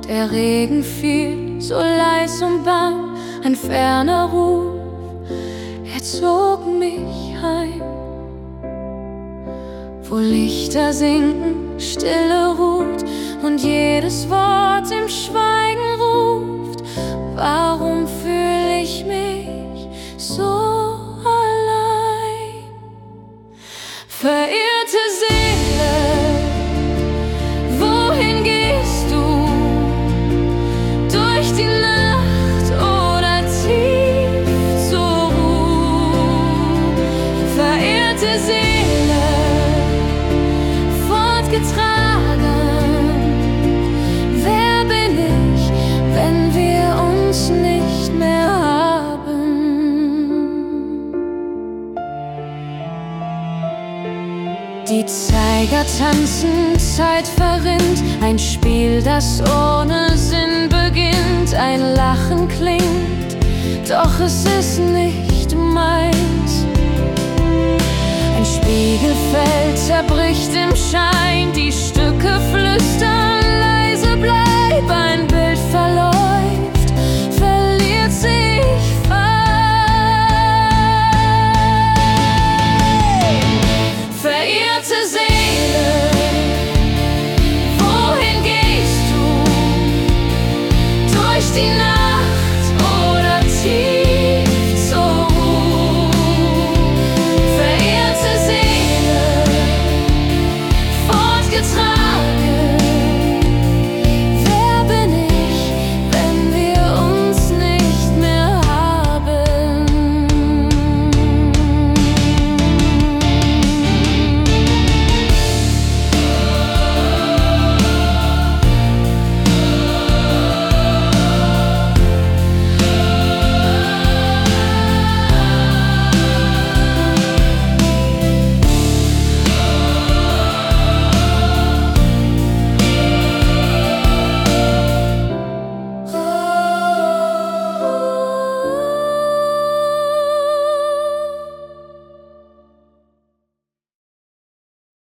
Der Regen fiel so leis und bang, ein ferner Ruf, er zog mich heim. Wo Lichter sinken, Stille ruht und jedes Wort im Schweigen ruft. Warum fühl ich mich so allein? Verirrte Seele, wohin gehst du? Durch die Nacht oder tief zur Ruhe? Verirrte Seele, fortgetragen, wer bin ich, wenn wir uns nicht mehr haben? Die Zeiger tanzen, Zeit verrinnt, ein Spiel, das ohne Sinn beginnt. Ein Lachen klingt, doch es ist nicht meins. Ein Spiegelfeld zerbricht im Schein, die Stücke